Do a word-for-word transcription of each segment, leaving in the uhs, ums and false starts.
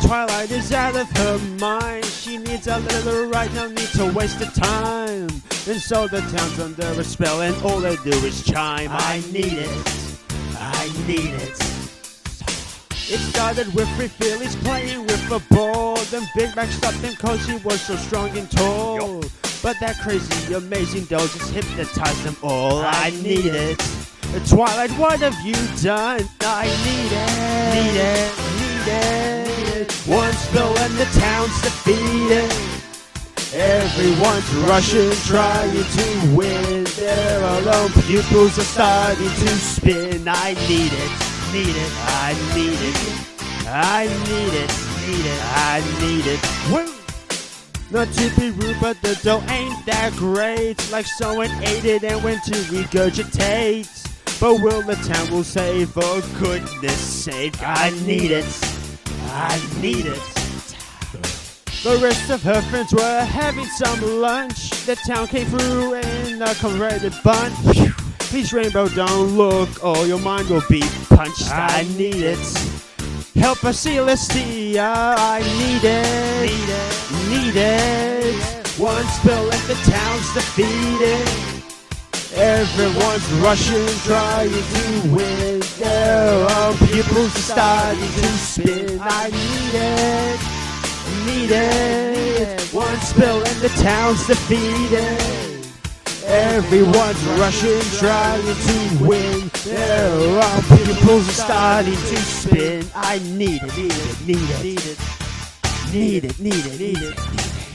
Twilight is out of her mind. She needs a little right, no need to waste the time. And so the town's under a spell, and all they do is chime. I need it, I need it. It started with three fillies playing with a ball. Then Big Mac stopped them cause he was so strong and tall. Yep. But that crazy, amazing doll just hypnotized them all. I, I need it. it. Twilight, what have you done? I need it. Need it. Need it. Need it. One spill and the town's defeated. Everyone's rushing, trying to win. Their alone pupils are starting to spin. I need it. Need it, I need it, I need it, need it, I need it. Woo! Not to be rude, but the dough ain't that great. Like someone ate it and went to regurgitate. But will the town will say, for goodness sake, I need it, I need it. The rest of her friends were having some lunch. The town came through in a converted bunch. Please, Rainbow, don't look, or your mind will be punched. I, I need it. Help us, Celestia. I need it. Need it. Need it. One spill and the town's defeated. Everyone's rushing, trying to win. Their own pupils are starting to spin. I need it. Need it. One spill and the town's defeated. Everyone's rushing, trying to win. Their own pupils are starting to spin. I need it, need it, need it, need it, need it, need it, need it.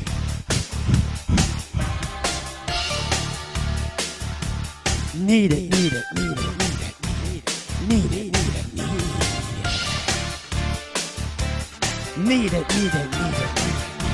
Need it, need it, need it, need it, need it, need it, need it, need it, need it, need it.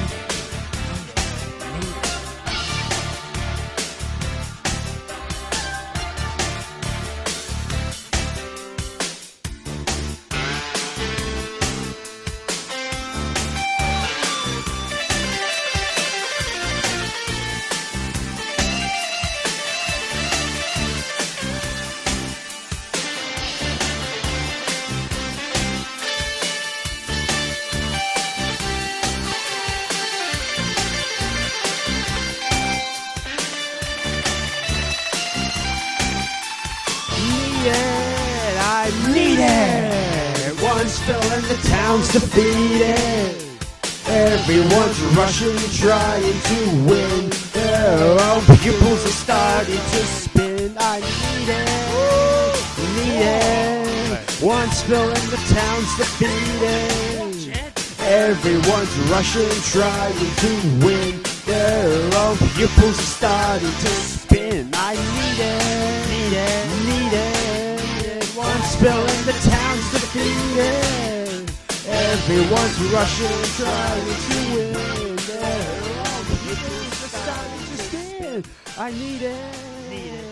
I need it. One spill and the town's defeated. Everyone's rushing, trying to win. Their own pupils are starting to spin. I need it. Need it. One spill and the town's defeated. Everyone's rushing, trying to win. Their own pupils are starting to spin. I need it. Need it. Need it. One spill and the town's defeated. Everyone's rushing, trying to win. Their own pupils are starting to spin. I need it. Need it.